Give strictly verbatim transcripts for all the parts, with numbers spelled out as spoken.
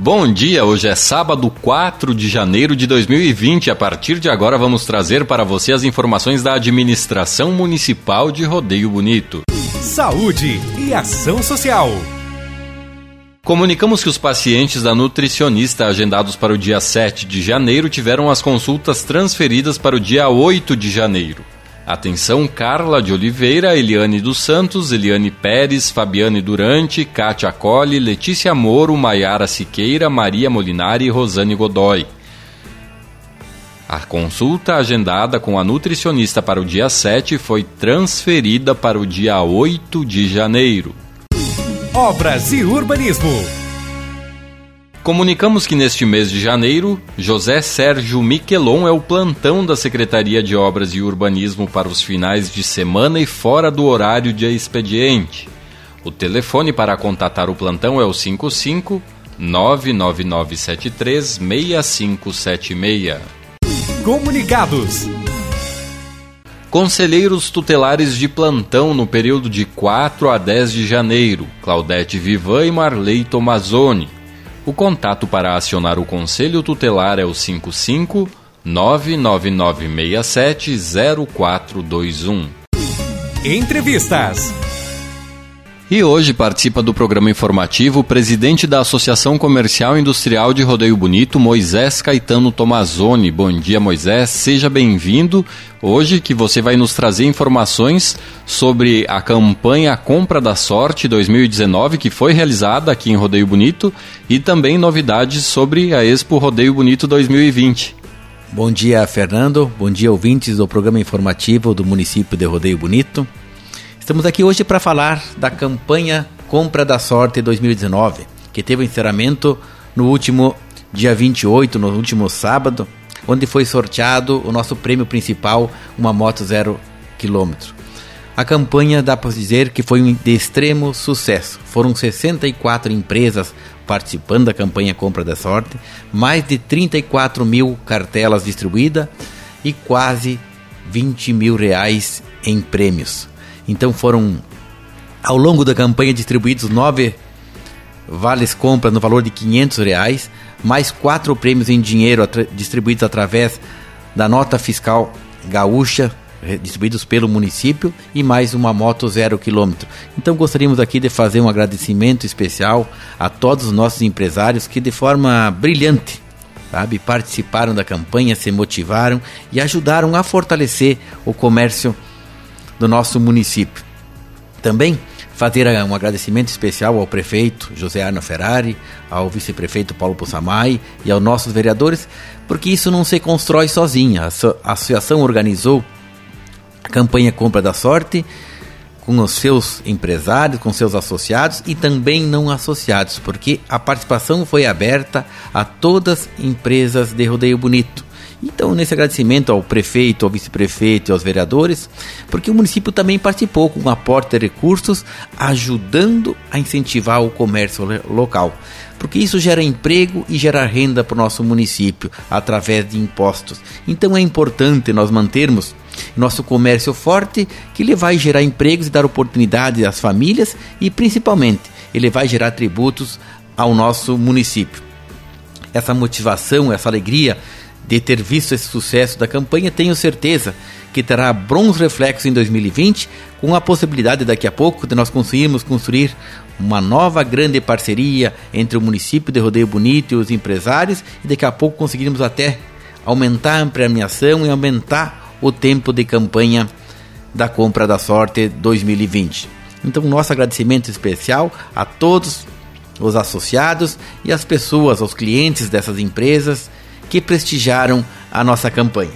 Bom dia, hoje é sábado quatro de janeiro de dois mil e vinte. A partir de agora vamos trazer para você as informações da Administração Municipal de Rodeio Bonito. Saúde e ação social. Comunicamos que os pacientes da nutricionista agendados para o dia sete de janeiro tiveram as consultas transferidas para o dia oito de janeiro. Atenção, Carla de Oliveira, Eliane dos Santos, Eliane Pérez, Fabiane Durante, Kátia Colli, Letícia Moro, Maiara Siqueira, Maria Molinari e Rosane Godoy. A consulta agendada com a nutricionista para o dia sete foi transferida para o dia oito de janeiro. Obras e urbanismo. Comunicamos que neste mês de janeiro, José Sérgio Miquelon é o plantão da Secretaria de Obras e Urbanismo para os finais de semana e fora do horário de expediente. O telefone para contatar o plantão é o cinco cinco, nove nove nove sete três, seis cinco sete seis. Comunicados. Conselheiros tutelares de plantão no período de quatro a dez de janeiro, Claudete Vivan e Marley Tomazoni. O contato para acionar o Conselho Tutelar é o cinco cinco, nove nove nove seis sete, zero quatro dois um. Entrevistas. E hoje participa do programa informativo o presidente da Associação Comercial e Industrial de Rodeio Bonito, Moisés Caetano Tomazoni. Bom dia, Moisés, seja bem-vindo. Hoje que você vai nos trazer informações sobre a campanha Compra da Sorte dois mil e dezenove, que foi realizada aqui em Rodeio Bonito, e também novidades sobre a Expo Rodeio Bonito dois mil e vinte. Bom dia, Fernando. Bom dia, ouvintes do programa informativo do município de Rodeio Bonito. Estamos aqui hoje para falar da campanha Compra da Sorte dois mil e dezenove, que teve o encerramento no último dia vinte e oito, no último sábado, onde foi sorteado o nosso prêmio principal, uma moto zero quilômetro. A campanha dá para dizer que foi um de extremo sucesso. Foram sessenta e quatro empresas participando da campanha Compra da Sorte, mais de trinta e quatro mil cartelas distribuídas e quase vinte mil reais em prêmios. Então foram, ao longo da campanha, distribuídos nove vales compra no valor de quinhentos reais, mais quatro prêmios em dinheiro atra- distribuídos através da nota fiscal gaúcha, distribuídos pelo município, e mais uma moto zero quilômetro. Então gostaríamos aqui de fazer um agradecimento especial a todos os nossos empresários que de forma brilhante, sabe, participaram da campanha, se motivaram e ajudaram a fortalecer o comércio do nosso município. Também fazer um agradecimento especial ao prefeito José Arno Ferrari, ao vice-prefeito Paulo Pussamay e aos nossos vereadores, porque isso não se constrói sozinha. A associação organizou a campanha Compra da Sorte com os seus empresários, com seus associados e também não associados, porque a participação foi aberta a todas as empresas de Rodeio Bonito. Então, nesse agradecimento ao prefeito, ao vice-prefeito e aos vereadores, porque o município também participou com um aporte de recursos, ajudando a incentivar o comércio local. Porque isso gera emprego e gera renda para o nosso município, através de impostos. Então é importante nós mantermos nosso comércio forte, que ele vai gerar empregos e dar oportunidade às famílias e, principalmente, ele vai gerar tributos ao nosso município. Essa motivação, essa alegria de ter visto esse sucesso da campanha, tenho certeza que terá bons reflexos em dois mil e vinte, com a possibilidade daqui a pouco de nós conseguirmos construir uma nova grande parceria entre o município de Rodeio Bonito e os empresários, e daqui a pouco conseguirmos até aumentar a premiação e aumentar o tempo de campanha da Compra da Sorte dois mil e vinte. Então, nosso agradecimento especial a todos os associados e as pessoas, aos clientes dessas empresas que prestigiaram a nossa campanha.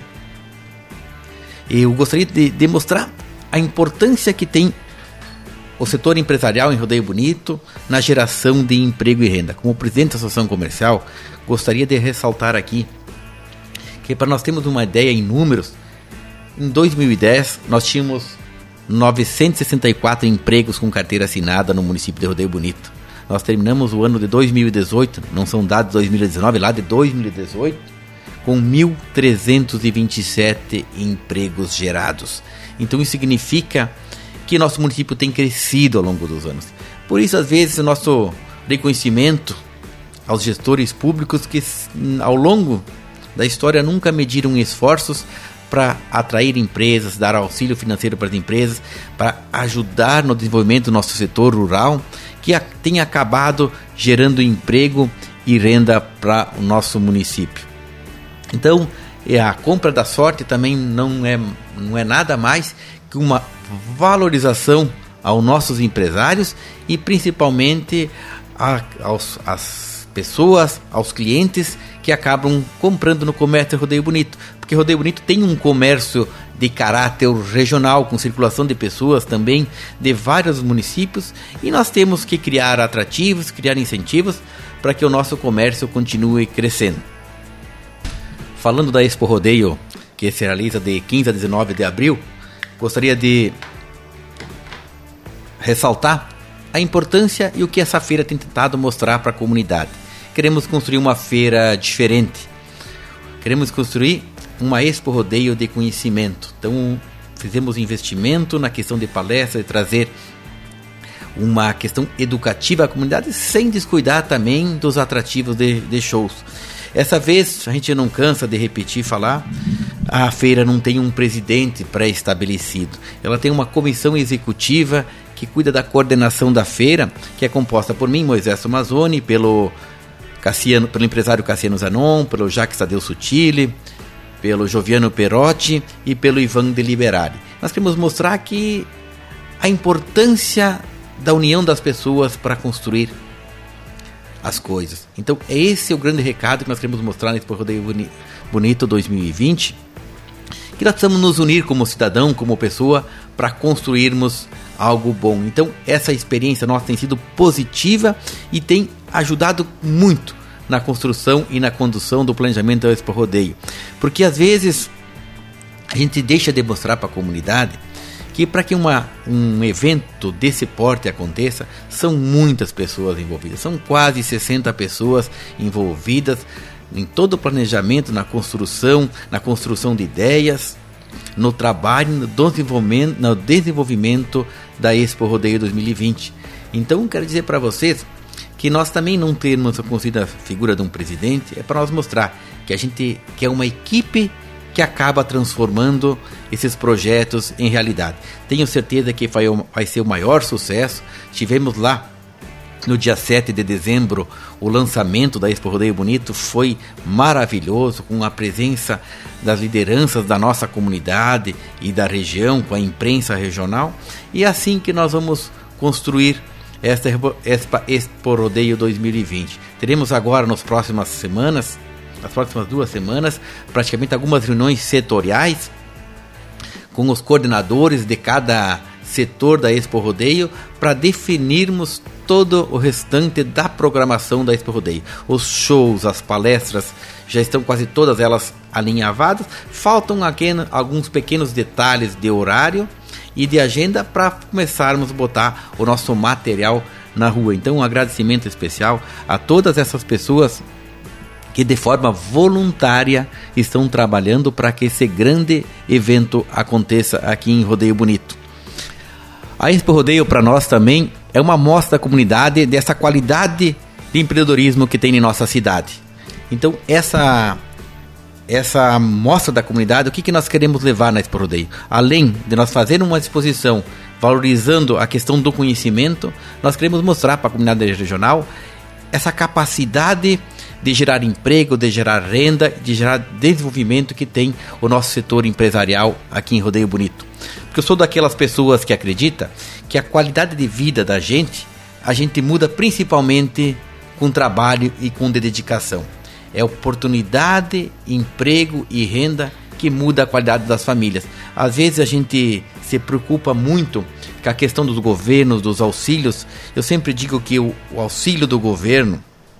Eu gostaria de demonstrar a importância que tem o setor empresarial em Rodeio Bonito na geração de emprego e renda. Como presidente da Associação Comercial, gostaria de ressaltar aqui que, para nós termos uma ideia em números, em dois mil e dez nós tínhamos novecentos e sessenta e quatro empregos com carteira assinada no município de Rodeio Bonito. Nós terminamos o ano de dois mil e dezoito, não são dados de dois mil e dezenove, lá de dois mil e dezoito, com mil trezentos e vinte e sete empregos gerados. Então isso significa que nosso município tem crescido ao longo dos anos. Por isso, às vezes, o nosso reconhecimento aos gestores públicos que ao longo da história nunca mediram esforços para atrair empresas, dar auxílio financeiro para as empresas, para ajudar no desenvolvimento do nosso setor rural, que tem acabado gerando emprego e renda para o nosso município. Então, a compra da sorte também não é, não é nada mais que uma valorização aos nossos empresários e principalmente a, aos, às pessoas, aos clientes que acabam comprando no comércio Rodeio Bonito, porque Rodeio Bonito tem um comércio de caráter regional, com circulação de pessoas também de vários municípios, e nós temos que criar atrativos, criar incentivos para que o nosso comércio continue crescendo. Falando da Expo Rodeio, que se realiza de quinze a dezenove de abril, gostaria de ressaltar a importância e o que essa feira tem tentado mostrar para a comunidade. Queremos construir uma feira diferente. Queremos construir uma Expo Rodeio de conhecimento. Então, fizemos investimento na questão de palestra, de trazer uma questão educativa à comunidade, sem descuidar também dos atrativos de, de shows. Essa vez, a gente não cansa de repetir e falar, a feira não tem um presidente pré-estabelecido. Ela tem uma comissão executiva que cuida da coordenação da feira, que é composta por mim, Moisés Tomazoni, pelo, Cassiano, pelo empresário Cassiano Zanon, pelo Jacques Tadeu Sutile, pelo Joviano Perotti e pelo Ivan Deliberari. Nós queremos mostrar que a importância da união das pessoas para construir as coisas. Então, esse é o grande recado que nós queremos mostrar nesse Rodeio Bonito dois mil e vinte, que nós precisamos nos unir como cidadão, como pessoa, para construirmos algo bom. Então, essa experiência nossa tem sido positiva e tem ajudado muito na construção e na condução do planejamento da Expo Rodeio. Porque, às vezes, a gente deixa de mostrar para a comunidade que para que uma, um evento desse porte aconteça, são muitas pessoas envolvidas. São quase sessenta pessoas envolvidas em todo o planejamento, na construção, na construção de ideias, no trabalho, no desenvolvimento, no desenvolvimento da Expo Rodeio dois mil e vinte. Então, quero dizer para vocês que nós também não temos a a figura de um presidente, é para nós mostrar que a gente que é uma equipe que acaba transformando esses projetos em realidade. Tenho certeza que vai, vai ser o maior sucesso. Tivemos lá no dia sete de dezembro o lançamento da Expo Rodeio Bonito, foi maravilhoso, com a presença das lideranças da nossa comunidade e da região, com a imprensa regional, e é assim que nós vamos construir esta Expo Rodeio dois mil e vinte. Teremos agora nas próximas semanas nas próximas duas semanas, praticamente algumas reuniões setoriais com os coordenadores de cada setor da Expo Rodeio para definirmos todo o restante da programação da Expo Rodeio. Os shows, as palestras, já estão quase todas elas alinhavadas. Faltam aqui alguns pequenos detalhes de horário e de agenda para começarmos a botar o nosso material na rua. Então, um agradecimento especial a todas essas pessoas que de forma voluntária estão trabalhando para que esse grande evento aconteça aqui em Rodeio Bonito. A Expo Rodeio para nós também é uma mostra da comunidade dessa qualidade de empreendedorismo que tem em nossa cidade. Então essa, essa mostra da comunidade, o que, que nós queremos levar na Expo Rodeio? Além de nós fazermos uma exposição valorizando a questão do conhecimento, nós queremos mostrar para a comunidade regional essa capacidade de gerar emprego, de gerar renda, de gerar desenvolvimento que tem o nosso setor empresarial aqui em Rodeio Bonito. Porque eu sou daquelas pessoas que acreditam que a qualidade de vida da gente, a gente muda principalmente com trabalho e com dedicação. É oportunidade, emprego e renda que muda a qualidade das famílias. Às vezes a gente se preocupa muito com a questão dos governos, dos auxílios. Eu sempre digo que o, o auxílio do governo,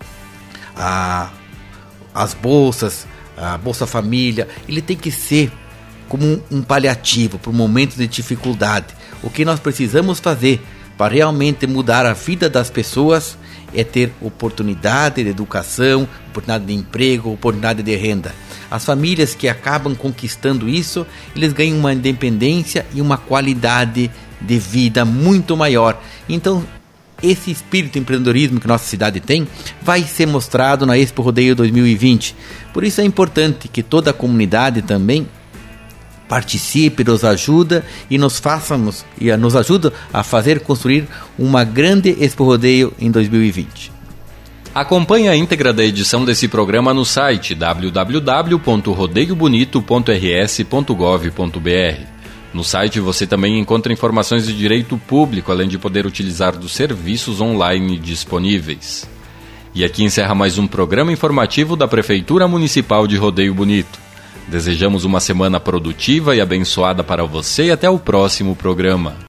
A, as bolsas, a Bolsa Família, ele tem que ser como um, um paliativo para um momento de dificuldade. O que nós precisamos fazer para realmente mudar a vida das pessoas é ter oportunidade de educação, oportunidade de emprego, oportunidade de renda. As famílias que acabam conquistando isso, eles ganham uma independência e uma qualidade de vida muito maior. Então, esse espírito de empreendedorismo que nossa cidade tem vai ser mostrado na Expo Rodeio dois mil e vinte. Por isso é importante que toda a comunidade também participe, nos ajuda e nos façamos e nos ajuda a fazer construir uma grande Expo Rodeio em dois mil e vinte. Acompanhe a íntegra da edição desse programa no site w w w ponto rodeio bonito ponto r s ponto gov ponto b r. No site você também encontra informações de direito público, além de poder utilizar dos serviços online disponíveis. E aqui encerra mais um programa informativo da Prefeitura Municipal de Rodeio Bonito. Desejamos uma semana produtiva e abençoada para você e até o próximo programa.